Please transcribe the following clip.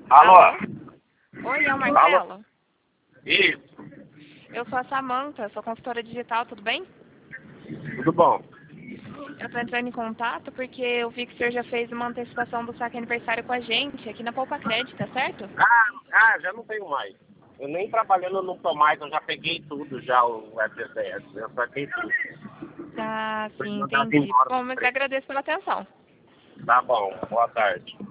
Alô? Oi, é o Marcelo? Isso, Eu sou a Samanta, sou consultora digital, tudo bem? tudo bom. Eu tô entrando em contato porque eu vi que o senhor já fez uma antecipação do saque aniversário com a gente aqui na Poupa Crédito, tá certo? Já não tenho mais. Eu nem trabalhando não tô mais, eu já peguei tudo já, o FGTS, eu saquei tudo. Ah, Por isso sim, eu tava entendi. embora. Bom, mas agradeço pela atenção. Tá bom, boa tarde.